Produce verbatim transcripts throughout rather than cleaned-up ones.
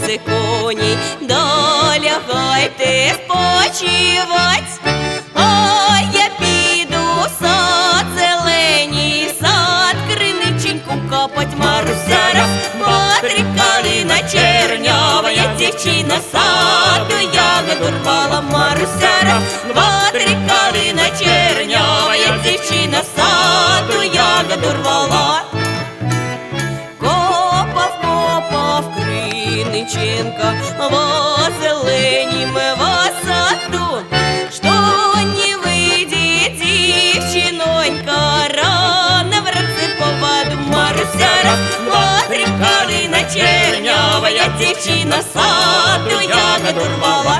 коні, долягайте спочивать. А я піду в сад зеленій, сад криниченьку копать. Маруся раз, два, три, калина чернява, я дівчина саду ягоду рвала. Маруся раз, два, три, калина чернява, я дівчина саду ягоду рвала. Копав, копав Криниченко во зеленім во саду, что не выйдет девчинонька рано в ранце поваду. Маруся раз, два, три, калина чернява, я дівчина саду ягоду рвала.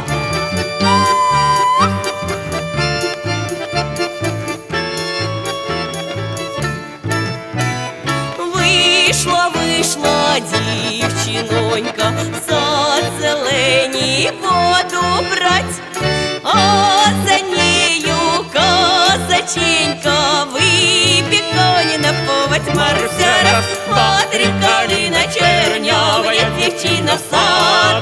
Вийшла, вийшла дівчинонька в сад зеленій воду брать, а за нею козаченька вибіг коні наповать. Маруся раз, два, три, калина чернява, я дівчина в сад